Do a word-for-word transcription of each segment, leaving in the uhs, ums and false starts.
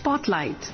Spotlight.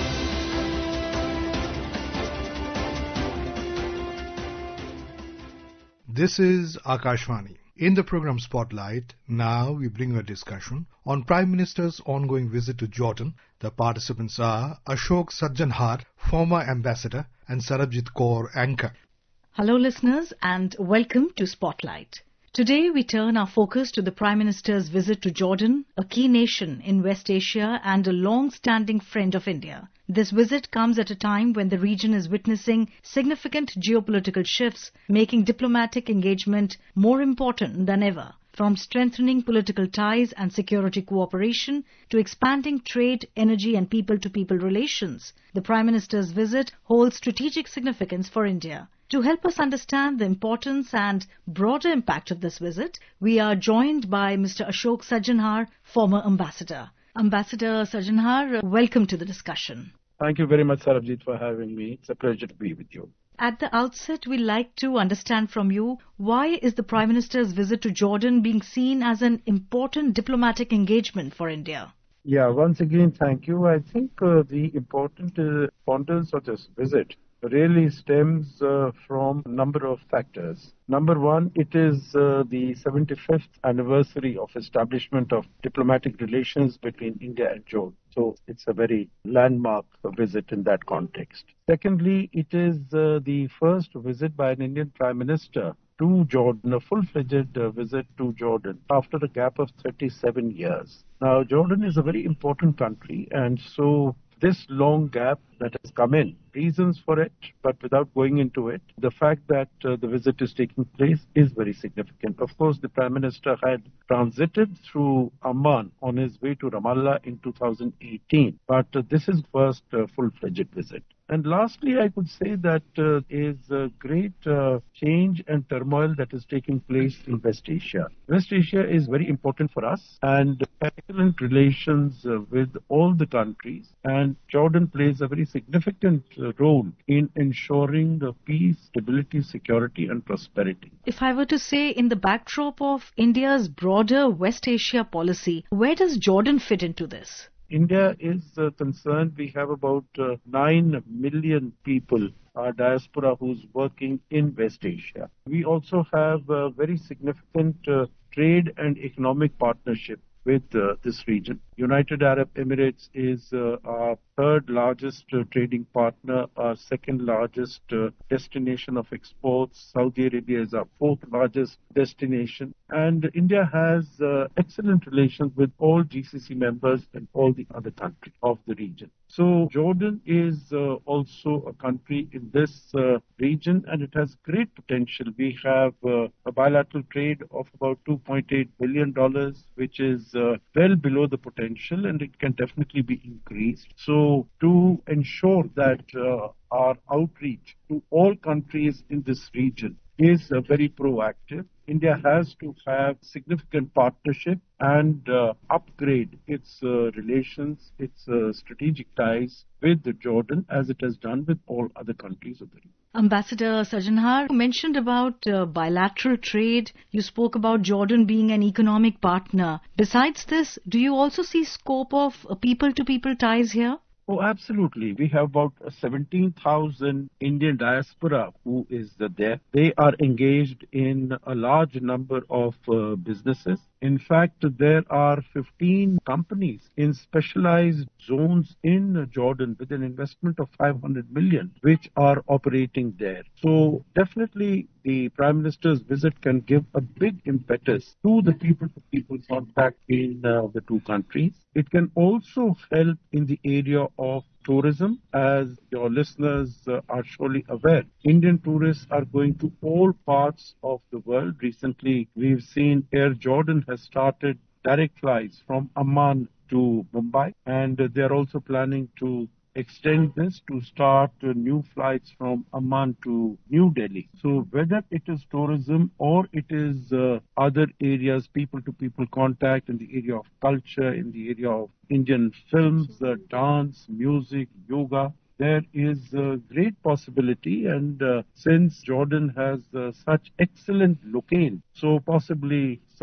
This is Akashvani. In the program Spotlight, now we bring you a discussion on Prime Minister's ongoing visit to Jordan. The participants are Ashok Sajjanhar, former ambassador, and Sarabjit Kaur, anchor. Hello listeners and welcome to Spotlight. Today we turn our focus to the Prime Minister's visit to Jordan, a key nation in West Asia and a long-standing friend of India. This visit comes at a time when the region is witnessing significant geopolitical shifts, making diplomatic engagement more important than ever. From strengthening political ties and security cooperation to expanding trade, energy and people-to-people relations, the Prime Minister's visit holds strategic significance for India. To help us understand the importance and broader impact of this visit, we are joined by Mister Ashok Sajjanhar, former ambassador. Ambassador Sajjanhar, welcome to the discussion. Thank you very much, Sarabjit, for having me. It's a pleasure to be with you. At the outset, we'd like to understand from you, why is the Prime Minister's visit to Jordan being seen as an important diplomatic engagement for India? Yeah, once again, thank you. I think uh, the important uh, importance of this visit really stems uh, from a number of factors. Number one, it is uh, the seventy-fifth anniversary of establishment of diplomatic relations between India and Jordan. So it's a very landmark visit in that context. Secondly, it is uh, the first visit by an Indian Prime Minister to Jordan, a full-fledged uh, visit to Jordan after a gap of thirty-seven years. Now, Jordan is a very important country, and so this long gap that has come in, reasons for it, but without going into it, the fact that uh, the visit is taking place is very significant. Of course, the Prime Minister had transited through Amman on his way to Ramallah in two thousand eighteen, but uh, this is first uh, full-fledged visit. And lastly, I could say that uh, is a great uh, change and turmoil that is taking place in West Asia. West Asia is very important for us and excellent relations uh, with all the countries, and Jordan plays a very significant uh, role in ensuring the peace, stability, security and prosperity. If I were to say, in the backdrop of India's broader West Asia policy, where does Jordan fit into this? India is uh, concerned, we have about uh, nine million people, our diaspora, who's working in West Asia. We also have a very significant uh, trade and economic partnership with uh, this region. United Arab Emirates is uh, our third largest uh, trading partner, our second largest uh, destination of exports. Saudi Arabia is our fourth largest destination. And India has uh, excellent relations with all G C C members and all the other countries of the region. So Jordan is uh, also a country in this uh, region, and it has great potential. We have uh, a bilateral trade of about two point eight billion dollars, which is uh, well below the potential, and it can definitely be increased. So to ensure that uh, our outreach to all countries in this region is uh, very proactive, India has to have significant partnership and uh, upgrade its uh, relations, its uh, strategic ties with Jordan, as it has done with all other countries of the region. Ambassador Sajjanhar, you mentioned about uh, bilateral trade. You spoke about Jordan being an economic partner. Besides this, do you also see scope of uh, people-to-people ties here? Oh, absolutely. We have about seventeen thousand Indian diaspora who is there. They are engaged in a large number of uh, businesses. In fact, there are fifteen companies in specialized zones in Jordan with an investment of five hundred million, which are operating there. So definitely the Prime Minister's visit can give a big impetus to the people-to-people contact in uh, the two countries. It can also help in the area of tourism. As your listeners uh, are surely aware, Indian tourists are going to all parts of the world. Recently, we've seen Air Jordan has started direct flights from Amman to Mumbai, and uh, they're also planning to extend this to start uh, new flights from Amman to New Delhi. So whether it is tourism or it is uh, other areas, people-to-people contact in the area of culture, in the area of Indian films, uh, dance, music, yoga, there is a great possibility, and uh, since Jordan has uh, such excellent locale, so possibly some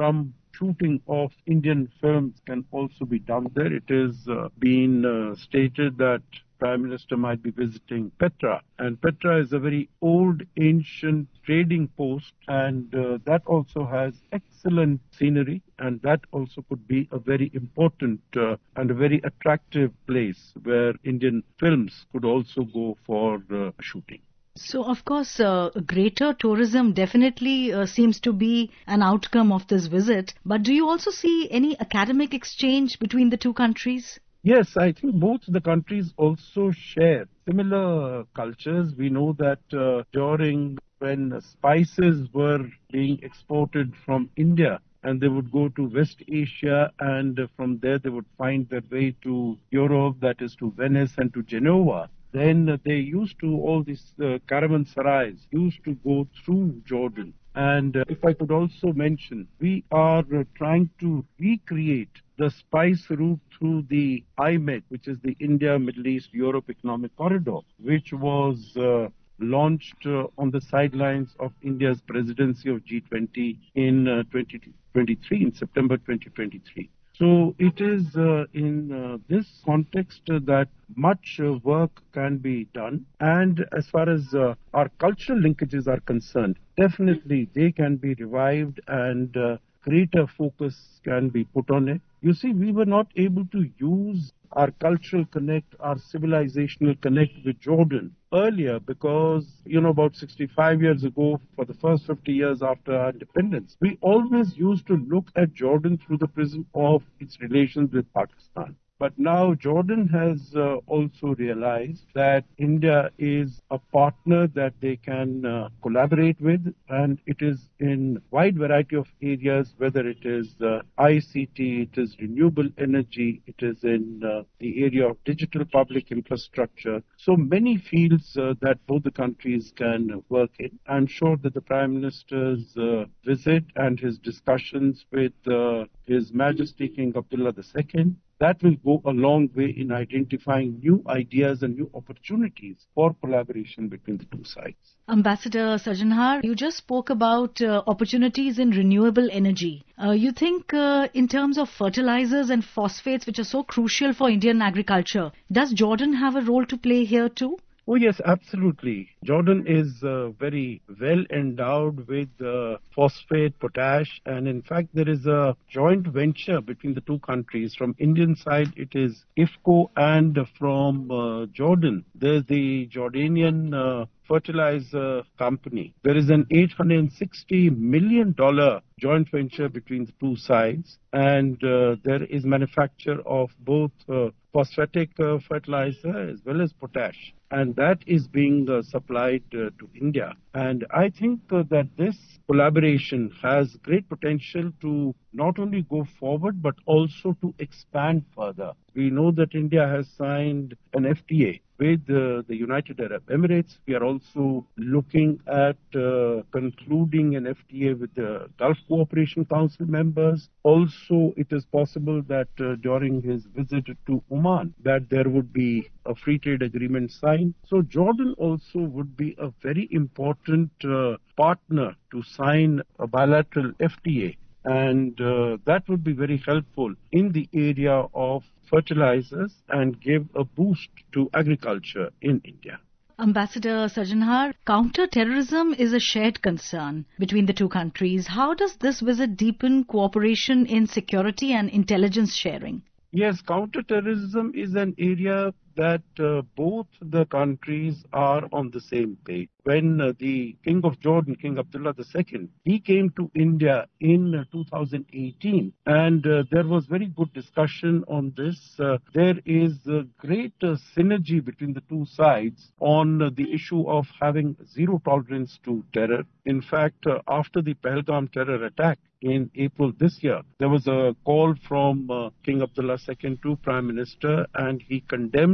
shooting of Indian films can also be done there. It is uh, been uh, stated that Prime Minister might be visiting Petra, and Petra is a very old, ancient trading post, and uh, that also has excellent scenery, and that also could be a very important uh, and a very attractive place where Indian films could also go for uh, shooting. So, of course, uh, greater tourism definitely uh, seems to be an outcome of this visit. But do you also see any academic exchange between the two countries? Yes, I think both the countries also share similar cultures. We know that uh, during when spices were being exported from India, and they would go to West Asia, and from there they would find their way to Europe, that is to Venice and to Genoa. Then they used to, all these uh, caravanserais used to go through Jordan. And uh, if I could also mention, we are uh, trying to recreate the spice route through the I M E C, which is the India, Middle East, Europe Economic Corridor, which was uh, launched uh, on the sidelines of India's presidency of G twenty in uh, twenty twenty-three, in September twenty twenty-three. So it is uh, in uh, this context uh, that much uh, work can be done. And as far as uh, our cultural linkages are concerned, definitely they can be revived, and uh, greater focus can be put on it. You see, we were not able to use our cultural connect, our civilizational connect with Jordan earlier because, you know, about sixty-five years ago, for the first fifty years after our independence, we always used to look at Jordan through the prism of its relations with Pakistan. But now Jordan has uh, also realized that India is a partner that they can uh, collaborate with, and it is in wide variety of areas, whether it is uh, I C T, it is renewable energy, it is in uh, the area of digital public infrastructure. So many fields uh, that both the countries can work in. I'm sure that the Prime Minister's uh, visit and his discussions with uh, His Majesty King Abdullah the Second, that will go a long way in identifying new ideas and new opportunities for collaboration between the two sides. Ambassador Sarjanhar, you just spoke about uh, opportunities in renewable energy. Uh, you think uh, in terms of fertilizers and phosphates, which are so crucial for Indian agriculture, does Jordan have a role to play here too? Oh, yes, absolutely. Jordan is uh, very well endowed with uh, phosphate, potash, and in fact, there is a joint venture between the two countries. From Indian side, it is I F C O, and from uh, Jordan, there's the Jordanian uh, fertilizer company. There is an eight hundred sixty million dollars joint venture between the two sides, and uh, there is manufacture of both uh, phosphatic uh, fertilizer as well as potash, and that is being uh, supplied uh, to India. And I think uh, that this collaboration has great potential to not only go forward but also to expand further. We know that India has signed an F T A with uh, the United Arab Emirates. We are also looking at uh, concluding an F T A with the Gulf Cooperation Council members. Also, it is possible that uh, during his visit to Oman, that there would be a free trade agreement signed. So Jordan also would be a very important uh, partner to sign a bilateral F T A. And uh, that would be very helpful in the area of fertilizers and give a boost to agriculture in India. Ambassador Sarjanhar, counter-terrorism is a shared concern between the two countries. How does this visit deepen cooperation in security and intelligence sharing? Yes, counter-terrorism is an area that uh, both the countries are on the same page. When uh, the King of Jordan, King Abdullah the Second, he came to India in uh, two thousand eighteen, and uh, there was very good discussion on this. Uh, there is a great uh, synergy between the two sides on uh, the issue of having zero tolerance to terror. In fact, uh, after the Pahalgam terror attack in April this year, there was a call from uh, King Abdullah the Second to Prime Minister, and he condemned uh,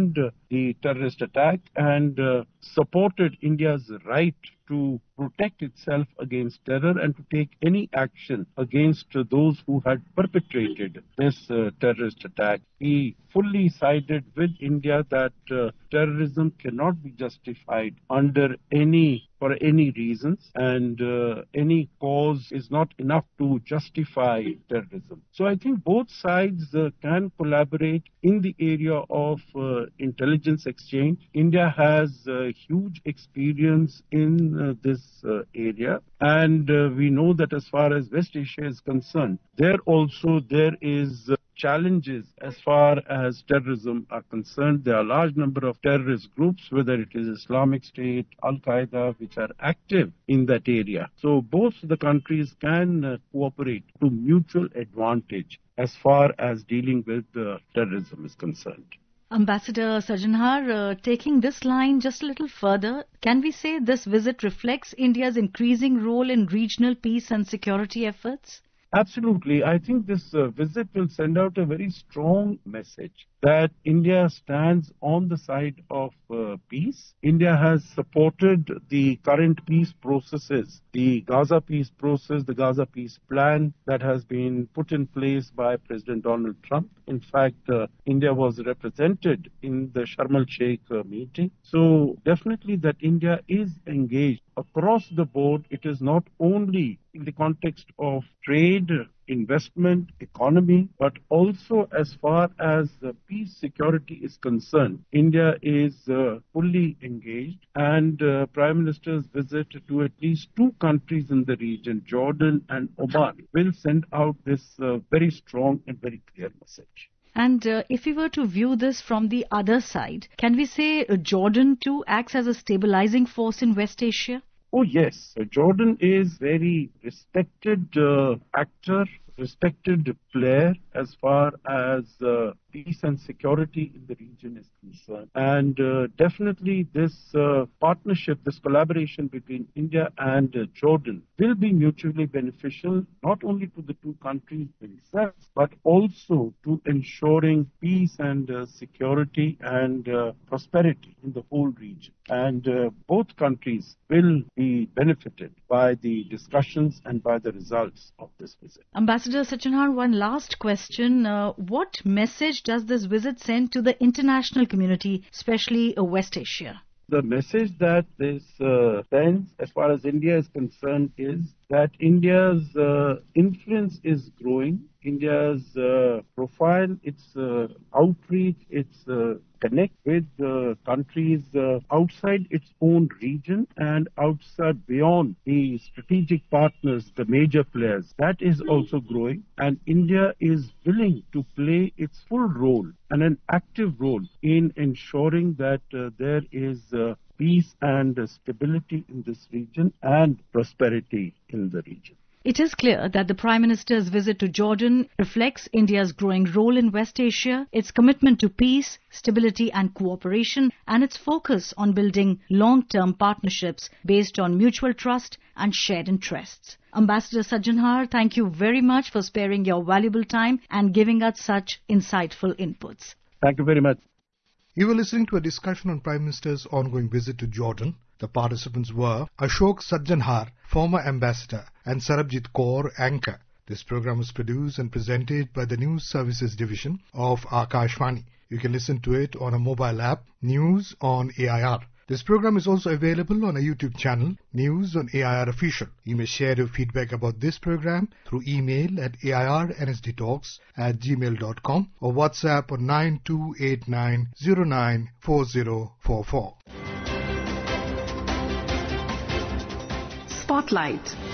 the terrorist attack and uh, supported India's right to protect itself against terror and to take any action against uh, those who had perpetrated this uh, terrorist attack. He fully sided with India that uh, terrorism cannot be justified under any for any reasons, and uh, any cause is not enough to justify terrorism. So I think both sides uh, can collaborate in the area of uh, intelligence exchange. India has uh, huge experience in uh, this uh, area, and uh, we know that as far as West Asia is concerned, there also there is uh, challenges as far as terrorism are concerned. There are a large number of terrorist groups, whether it is Islamic State, Al-Qaeda, which are active in that area. So both the countries can uh, cooperate to mutual advantage as far as dealing with uh, terrorism is concerned. Ambassador Sarjanhar, uh, taking this line just a little further, can we say this visit reflects India's increasing role in regional peace and security efforts? Absolutely. I think this uh, visit will send out a very strong message that India stands on the side of uh, peace. India has supported the current peace processes, the Gaza peace process, the Gaza peace plan that has been put in place by President Donald Trump. In fact, uh, India was represented in the Sharm el-Sheikh uh, meeting. So definitely that India is engaged across the board. It is not only in the context of trade, investment, economy, but also as far as uh, peace security is concerned. India is uh, fully engaged, and uh, Prime Minister's visit to at least two countries in the region, Jordan and Oman, will send out this uh, very strong and very clear message. And uh, if we were to view this from the other side, can we say uh, Jordan too acts as a stabilizing force in West Asia? Oh yes, Jordan is very respected uh, actor, respected player as far as uh, peace and security in the region is concerned. And uh, definitely this uh, partnership, this collaboration between India and uh, Jordan will be mutually beneficial, not only to the two countries themselves, but also to ensuring peace and uh, security and uh, prosperity in the whole region. And uh, both countries will be benefited by the discussions and by the results of this visit. Ambassador Sarjanhar, one last question. Uh, what message does this visit send to the international community, especially uh, West Asia? The message that this uh, sends, as far as India is concerned, is that India's uh, influence is growing. India's uh, profile, its uh, outreach, its uh, connect with uh, countries uh, outside its own region and outside beyond the strategic partners, the major players. That is also growing, and India is willing to play its full role and an active role in ensuring that uh, there is uh, peace and uh, stability in this region and prosperity in the region. It is clear that the Prime Minister's visit to Jordan reflects India's growing role in West Asia, its commitment to peace, stability and cooperation, and its focus on building long-term partnerships based on mutual trust and shared interests. Ambassador Sarjanhar, thank you very much for sparing your valuable time and giving us such insightful inputs. Thank you very much. You were listening to a discussion on Prime Minister's ongoing visit to Jordan. The participants were Ashok Sarjanhar, former ambassador, and Sarabjit Kaur, anchor. This program was produced and presented by the News Services Division of Akashvani. You can listen to it on a mobile app, News on A I R. This program is also available on a YouTube channel, News on A I R Official. You may share your feedback about this program through email at A I R N S D talks at gmail dot com or WhatsApp on nine two eight nine zero nine four zero four four. Spotlight.